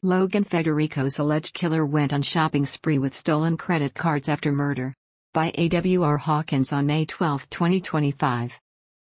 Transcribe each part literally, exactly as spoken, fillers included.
Logan Federico's alleged killer went on shopping spree with stolen credit cards after murder. By A W R Hawkins on May twelfth, twenty twenty-five.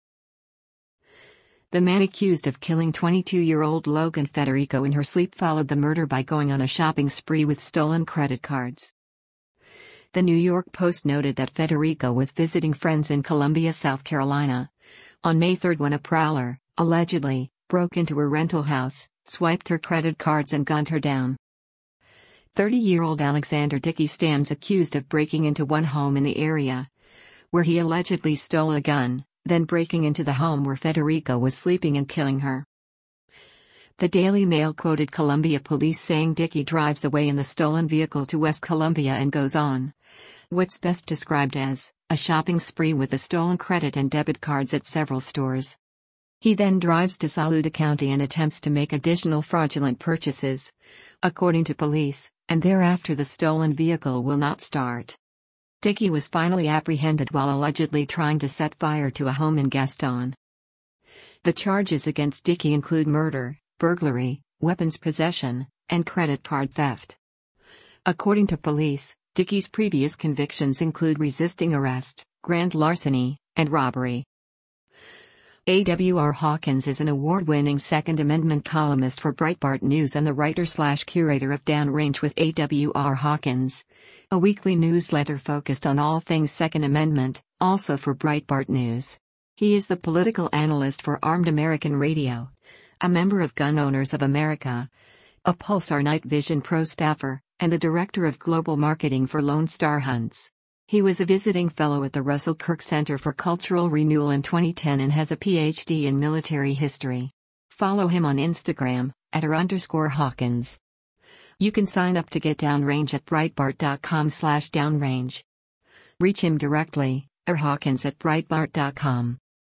The man accused of killing twenty-two-year-old Logan Federico in her sleep followed the murder by going on a shopping spree with stolen credit cards. The New York Post noted that Federico was visiting friends in Columbia, South Carolina, on May third when a prowler, allegedly, broke into her rental house, swiped her credit cards and gunned her down. thirty-year-old Alexander Dickey stands accused of breaking into one home in the area, where he allegedly stole a gun, then breaking into the home where Federico was sleeping and killing her. The Daily Mail quoted Columbia police saying Dickey drives away in the stolen vehicle to West Columbia and goes on what's best described as a shopping spree with the stolen credit and debit cards at several stores. He then drives to Saluda County and attempts to make additional fraudulent purchases, according to police, and thereafter the stolen vehicle will not start. Dickey was finally apprehended while allegedly trying to set fire to a home in Gaston. The charges against Dickey include murder, burglary, weapons possession, and credit card theft. According to police, Dickey's previous convictions include resisting arrest, grand larceny, and robbery. A W R Hawkins is an award-winning Second Amendment columnist for Breitbart News and the writer-slash-curator of Downrange with A W R Hawkins, a weekly newsletter focused on all things Second Amendment, also for Breitbart News. He is the political analyst for Armed American Radio, a member of Gun Owners of America, a Pulsar Night Vision Pro staffer, and the director of global marketing for Lone Star Hunts. He was a visiting fellow at the Russell Kirk Center for Cultural Renewal in twenty ten and has a P H D in military history. Follow him on Instagram, at r underscore Hawkins. You can sign up to get Downrange at breitbart dot com slash downrange. Reach him directly, or Hawkins at breitbart dot com.